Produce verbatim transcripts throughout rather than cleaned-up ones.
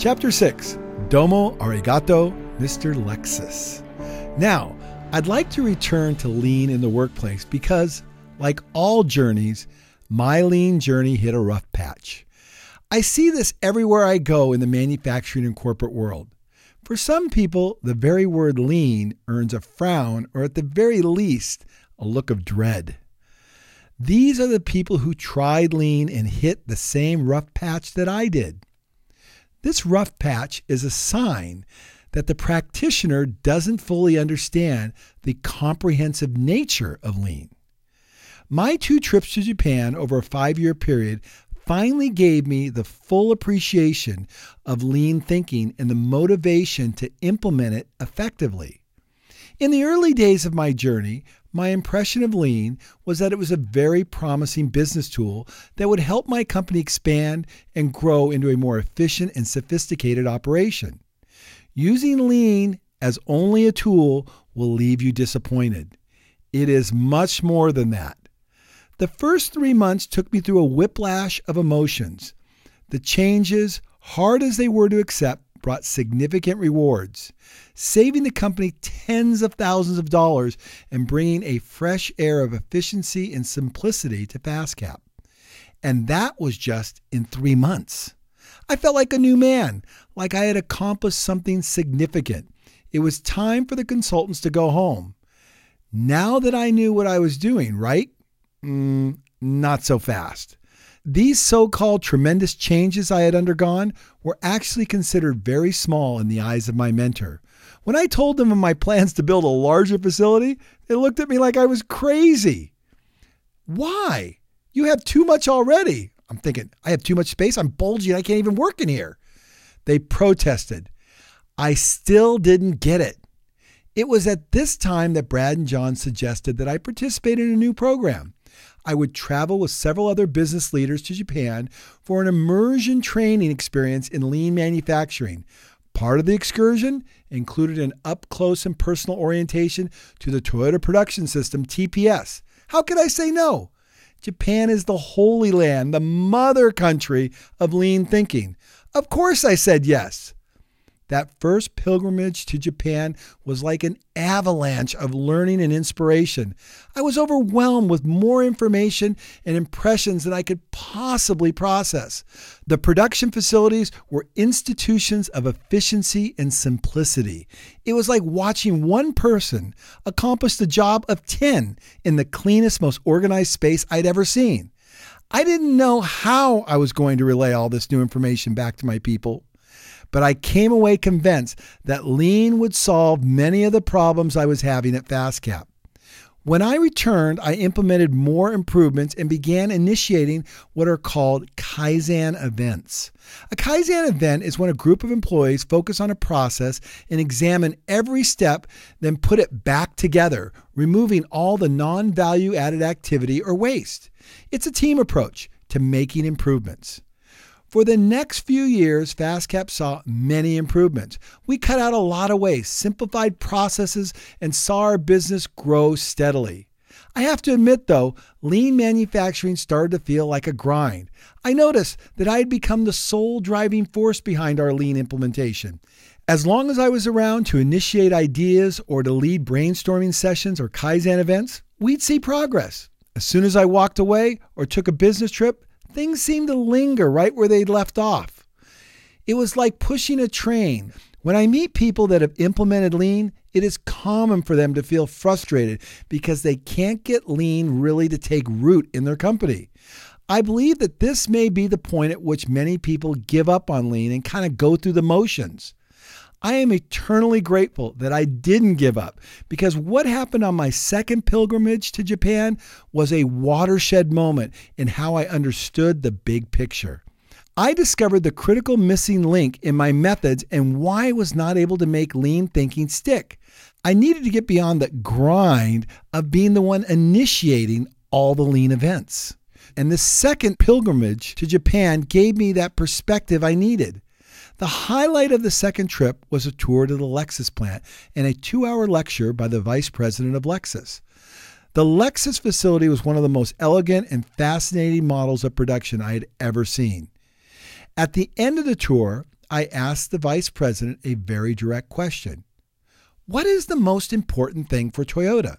Chapter six, Domo Arigato, Mister Lexus. Now, I'd like to return to lean in the workplace because, like all journeys, my lean journey hit a rough patch. I see this everywhere I go in the manufacturing and corporate world. For some people, the very word lean earns a frown or at the very least, a look of dread. These are the people who tried lean and hit the same rough patch that I did. This rough patch is a sign that the practitioner doesn't fully understand the comprehensive nature of lean. My two trips to Japan over a five-year period finally gave me the full appreciation of lean thinking and the motivation to implement it effectively. In the early days of my journey, my impression of lean was that it was a very promising business tool that would help my company expand and grow into a more efficient and sophisticated operation. Using lean as only a tool will leave you disappointed. It is much more than that. The first three months took me through a whiplash of emotions. The changes, hard as they were to accept, brought significant rewards, saving the company tens of thousands of dollars and bringing a fresh air of efficiency and simplicity to FastCap. And that was just in three months. I felt like a new man, like I had accomplished something significant. It was time for the consultants to go home. Now that I knew what I was doing, right? Mm, not so fast. These so-called tremendous changes I had undergone were actually considered very small in the eyes of my mentor. When I told them of my plans to build a larger facility, they looked at me like I was crazy. Why? You have too much already. I'm thinking, I have too much space. I'm bulgy. I can't even work in here. They protested. I still didn't get it. It was at this time that Brad and John suggested that I participate in a new program. I would travel with several other business leaders to Japan for an immersion training experience in lean manufacturing. Part of the excursion included an up-close and personal orientation to the Toyota Production System, T P S. How could I say no? Japan is the holy land, the mother country of lean thinking. Of course I said yes. That first pilgrimage to Japan was like an avalanche of learning and inspiration. I was overwhelmed with more information and impressions than I could possibly process. The production facilities were institutions of efficiency and simplicity. It was like watching one person accomplish the job of ten in the cleanest, most organized space I'd ever seen. I didn't know how I was going to relay all this new information back to my people. But I came away convinced that lean would solve many of the problems I was having at FastCap. When I returned, I implemented more improvements and began initiating what are called Kaizen events. A Kaizen event is when a group of employees focus on a process and examine every step, then put it back together, removing all the non-value added activity or waste. It's a team approach to making improvements. For the next few years, FastCap saw many improvements. We cut out a lot of waste, simplified processes, and saw our business grow steadily. I have to admit, though, lean manufacturing started to feel like a grind. I noticed that I had become the sole driving force behind our lean implementation. As long as I was around to initiate ideas or to lead brainstorming sessions or Kaizen events, we'd see progress. As soon as I walked away or took a business trip, things seemed to linger right where they'd left off. It was like pushing a train. When I meet people that have implemented lean, it is common for them to feel frustrated because they can't get lean really to take root in their company. I believe that this may be the point at which many people give up on lean and kind of go through the motions. I am eternally grateful that I didn't give up because what happened on my second pilgrimage to Japan was a watershed moment in how I understood the big picture. I discovered the critical missing link in my methods and why I was not able to make lean thinking stick. I needed to get beyond the grind of being the one initiating all the lean events. And this second pilgrimage to Japan gave me that perspective I needed. The highlight of the second trip was a tour to the Lexus plant and a two-hour lecture by the vice president of Lexus. The Lexus facility was one of the most elegant and fascinating models of production I had ever seen. At the end of the tour, I asked the vice president a very direct question. What is the most important thing for Toyota?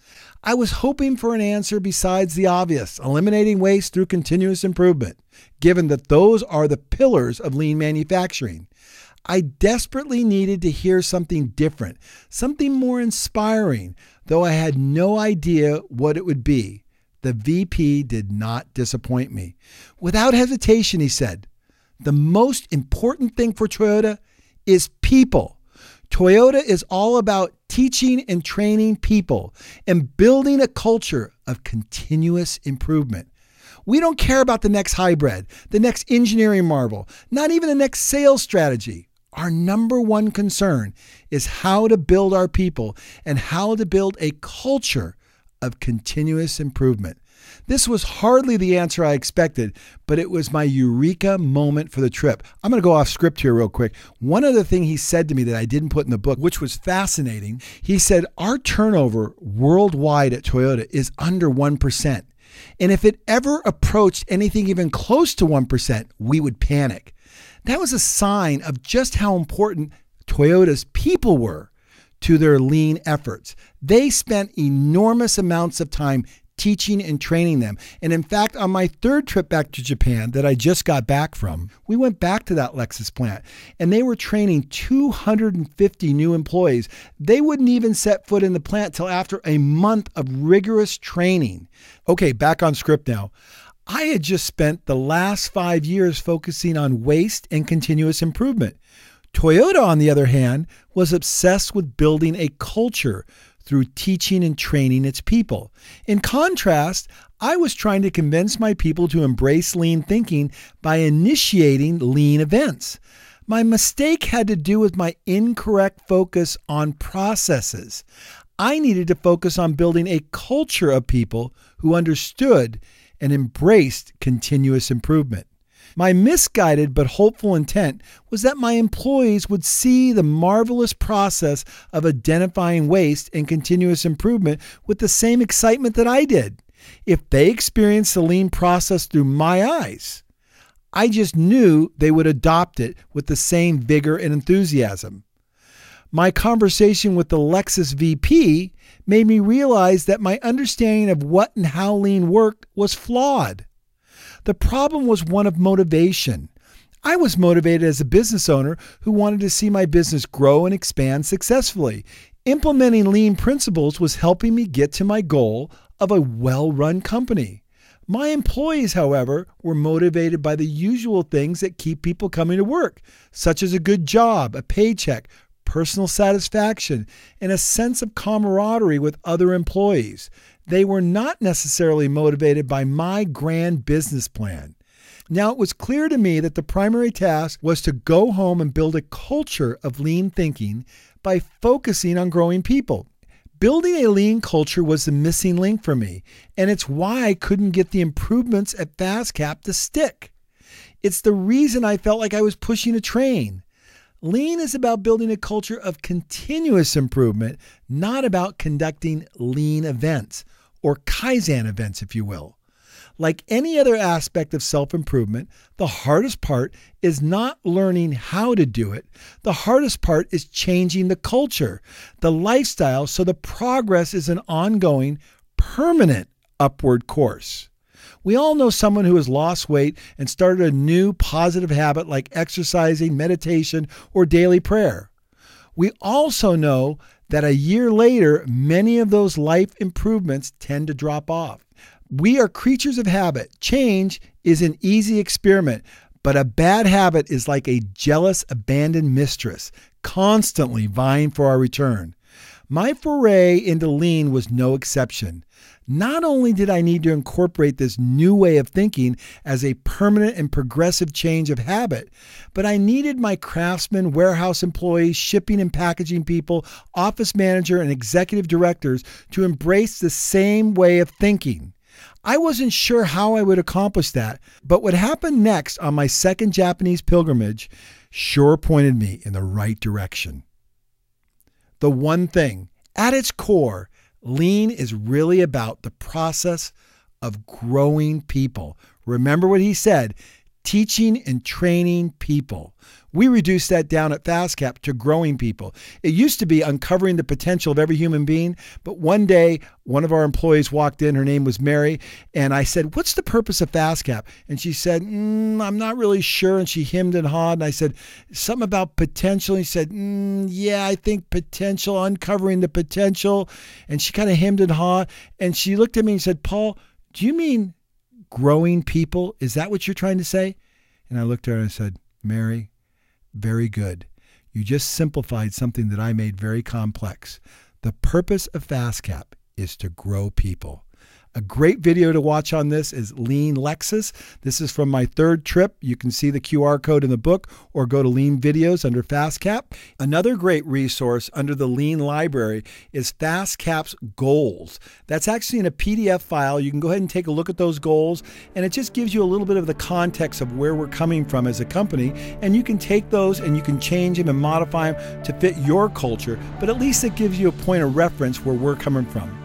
I was hoping for an answer besides the obvious, eliminating waste through continuous improvement, given that those are the pillars of lean manufacturing. I desperately needed to hear something different, something more inspiring, though I had no idea what it would be. The V P did not disappoint me. Without hesitation, he said, the most important thing for Toyota is people. Toyota is all about teaching and training people and building a culture of continuous improvement. We don't care about the next hybrid, the next engineering marvel, not even the next sales strategy. Our number one concern is how to build our people and how to build a culture of continuous improvement. This was hardly the answer I expected, but it was my eureka moment for the trip. I'm going to go off script here real quick. One other thing he said to me that I didn't put in the book, which was fascinating, he said, our turnover worldwide at Toyota is under one percent. And if it ever approached anything even close to one percent, we would panic. That was a sign of just how important Toyota's people were to their lean efforts. They spent enormous amounts of time teaching and training them. And in fact, on my third trip back to Japan that I just got back from, we went back to that Lexus plant and they were training two hundred fifty new employees. They wouldn't even set foot in the plant till after a month of rigorous training. Okay, back on script now. I had just spent the last five years focusing on waste and continuous improvement. Toyota, on the other hand, was obsessed with building a culture through teaching and training its people. In contrast, I was trying to convince my people to embrace lean thinking by initiating lean events. My mistake had to do with my incorrect focus on processes. I needed to focus on building a culture of people who understood and embraced continuous improvement. My misguided but hopeful intent was that my employees would see the marvelous process of identifying waste and continuous improvement with the same excitement that I did. If they experienced the lean process through my eyes, I just knew they would adopt it with the same vigor and enthusiasm. My conversation with the Lexus V P made me realize that my understanding of what and how lean worked was flawed. The problem was one of motivation. I was motivated as a business owner who wanted to see my business grow and expand successfully. Implementing lean principles was helping me get to my goal of a well-run company. My employees, however, were motivated by the usual things that keep people coming to work, such as a good job, a paycheck, personal satisfaction, and a sense of camaraderie with other employees. They were not necessarily motivated by my grand business plan. Now, it was clear to me that the primary task was to go home and build a culture of lean thinking by focusing on growing people. Building a lean culture was the missing link for me, and it's why I couldn't get the improvements at FastCap to stick. It's the reason I felt like I was pushing a train. Lean is about building a culture of continuous improvement, not about conducting lean events, or Kaizen events, if you will. Like any other aspect of self-improvement, the hardest part is not learning how to do it. The hardest part is changing the culture, the lifestyle, so the progress is an ongoing, permanent upward course. We all know someone who has lost weight and started a new positive habit like exercising, meditation, or daily prayer. We also know that a year later, many of those life improvements tend to drop off. We are creatures of habit. Change is an easy experiment, but a bad habit is like a jealous, abandoned mistress, constantly vying for our return. My foray into lean was no exception. Not only did I need to incorporate this new way of thinking as a permanent and progressive change of habit, but I needed my craftsmen, warehouse employees, shipping and packaging people, office manager, and executive directors to embrace the same way of thinking. I wasn't sure how I would accomplish that, but what happened next on my second Japanese pilgrimage sure pointed me in the right direction. The one thing, at its core, lean is really about the process of growing people. Remember what he said, teaching and training people. We reduced that down at FastCap to growing people. It used to be uncovering the potential of every human being, but one day one of our employees walked in, her name was Mary, and I said, what's the purpose of FastCap? And she said, mm, I'm not really sure, and she hemmed and hawed, and I said, something about potential. And she said, mm, yeah, I think potential, uncovering the potential, and she kind of hemmed and hawed, and she looked at me and said, Paul, do you mean growing people? Is that what you're trying to say? And I looked at her and I said, Mary, very good. You just simplified something that I made very complex. The purpose of FastCap is to grow people. A great video to watch on this is Lean Lexus. This is from my third trip. You can see the Q R code in the book or go to Lean Videos under FastCap. Another great resource under the Lean Library is FastCap's goals. That's actually in a P D F file. You can go ahead and take a look at those goals, and it just gives you a little bit of the context of where we're coming from as a company, and you can take those and you can change them and modify them to fit your culture, but at least it gives you a point of reference where we're coming from.